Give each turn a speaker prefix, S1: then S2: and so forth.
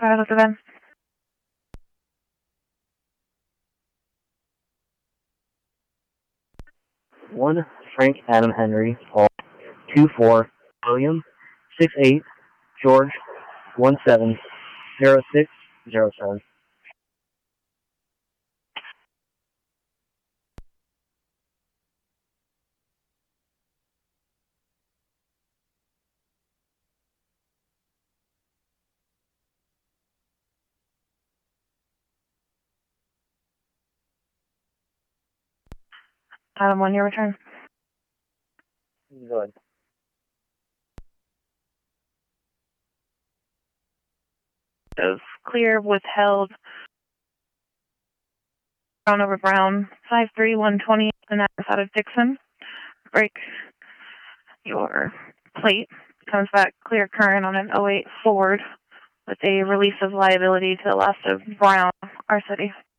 S1: Go ahead with the VIN.
S2: 1 Frank Adam Henry Paul 24 William 68 George 170607.
S1: Adam, when your return.
S2: Good.
S1: Those clear, withheld. Brown over Brown, 53120, and that's out of Dixon. Break your plate. Comes back clear current on an '08 Ford with a release of liability to the last of Brown, our city.